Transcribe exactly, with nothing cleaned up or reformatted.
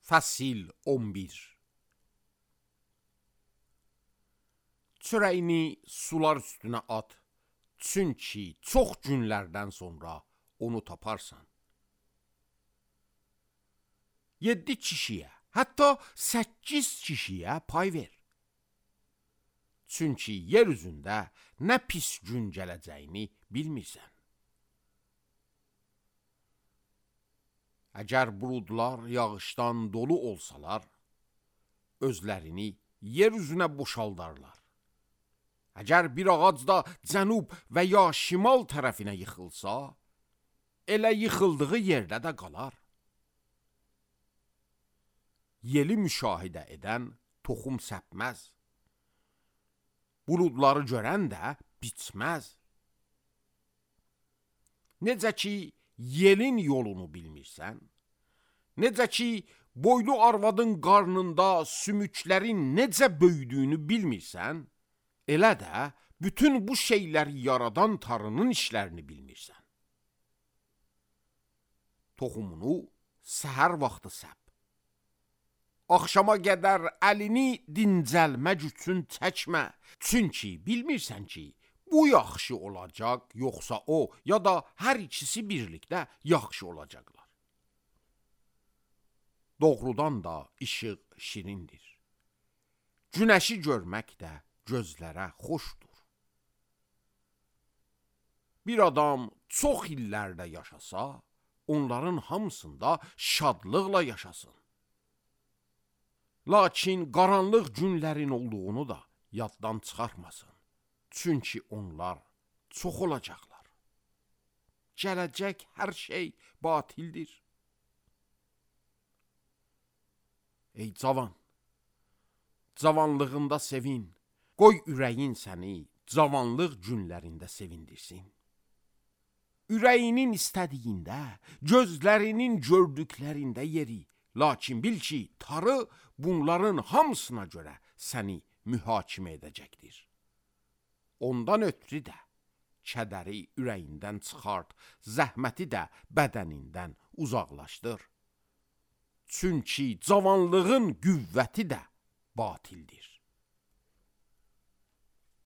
Fəsil on bir. Çörəyini sular üstünə at, çünki çox günlərdən sonra onu taparsan. Yeddi kişiyə, hətta səkkiz kişiyə pay ver. Çünki yer üzündə nə pis gün gələcəyini bilmirsən. Əgər buludlar yağışdan dolu olsalar, özlərini yer üzünə boşaldarlar. Əgər bir ağac da cənub və ya şimal tərəfinə yıxılsa, elə yıxıldığı yerdə də qalar. Yeli müşahidə edən toxum səpməz. Buludları görən də bitməz. Necə ki, yelin yolunu bilmirsən, necə ki, boylu arvadın qarnında sümüklərin necə böyüdüyünü bilmirsən, elə də bütün bu şeyləri yaradan Tanrının işlərini bilmirsən. Toxumunu səhər vaxtı səp. Axşama qədər əlini dincəlmək üçün çəkmə, çünki bilmirsən ki, bu yaxşı olacaq, yoxsa o, ya da hər ikisi birlikdə yaxşı olacaqlar. Doğrudan da işıq şirindir. Günəşi görmək də gözlərə xoşdur. Bir adam çox illərdə yaşasa, onların hamısında şadlıqla yaşasın. Lakin qaranlıq günlərin olduğunu da yaddan çıxarmasın. Çünki onlar çox olacaqlar. Gələcək hər şey batildir. Ey cavan, cavanlığında sevin, qoy ürəyin səni cavanlıq günlərində sevindirsin. Ürəyinin istədiyində, gözlərinin gördüklərində yeri, lakin bil ki, Tanrı bunların hamısına görə səni mühakimə edəcəkdir. Ondan ötürü də kədəri ürəyindən çıxart, zəhməti də bədənindən uzaqlaşdır. Çünki cavanlığın qüvvəti də batildir.